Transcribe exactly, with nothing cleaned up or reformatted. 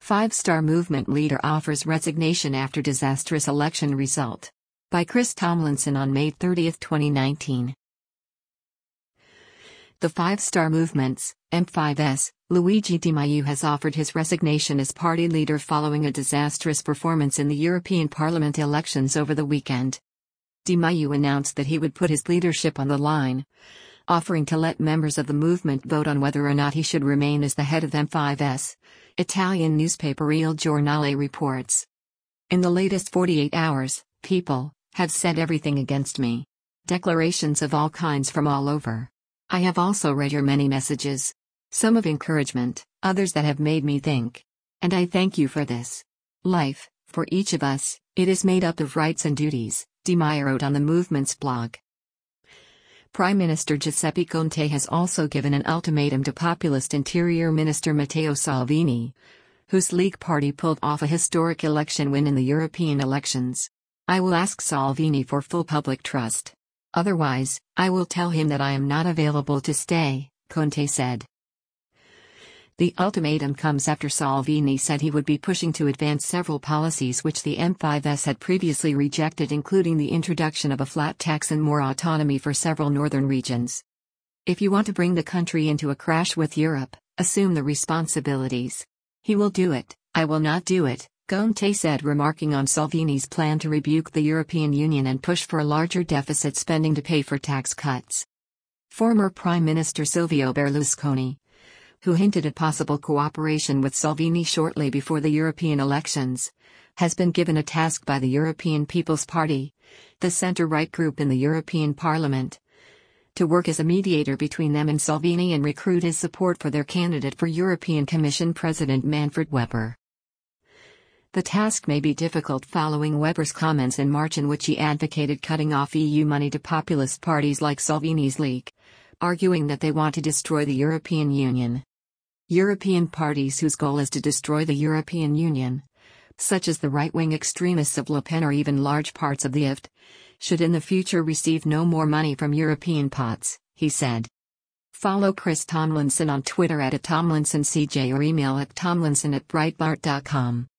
Five-Star Movement leader offers resignation after disastrous election result. By Chris Tomlinson on May thirtieth, twenty nineteen. The Five-Star Movement's M five S, Luigi Di Maio has offered his resignation as party leader following a disastrous performance in the European Parliament elections over the weekend. Di Maio announced that he would put his leadership on the line, offering to let members of the movement vote on whether or not he should remain as the head of M five S, Italian newspaper Il Giornale reports. In the latest forty-eight hours, people have said everything against me. Declarations of all kinds from all over. I have also read your many messages. Some of encouragement, others that have made me think. And I thank you for this. Life, for each of us, it is made up of rights and duties, Di Maio wrote on the movement's blog. Prime Minister Giuseppe Conte has also given an ultimatum to populist Interior Minister Matteo Salvini, whose League party pulled off a historic election win in the European elections. I will ask Salvini for full public trust. Otherwise, I will tell him that I am not available to stay, Conte said. The ultimatum comes after Salvini said he would be pushing to advance several policies which the M five S had previously rejected, including the introduction of a flat tax and more autonomy for several northern regions. If you want to bring the country into a crash with Europe, assume the responsibilities. He will do it, I will not do it, Conte said, remarking on Salvini's plan to rebuke the European Union and push for a larger deficit spending to pay for tax cuts. Former Prime Minister Silvio Berlusconi, who hinted at possible cooperation with Salvini shortly before the European elections, has been given a task by the European People's Party, the centre-right group in the European Parliament, to work as a mediator between them and Salvini and recruit his support for their candidate for European Commission President Manfred Weber. The task may be difficult following Weber's comments in March in which he advocated cutting off E U money to populist parties like Salvini's League, arguing that they want to destroy the European Union. European parties whose goal is to destroy the European Union, such as the right-wing extremists of Le Pen or even large parts of the I F D, should in the future receive no more money from European pots, he said. Follow Chris Tomlinson on Twitter at, at TomlinsonCJ or email at tomlinson at breitbart dot com.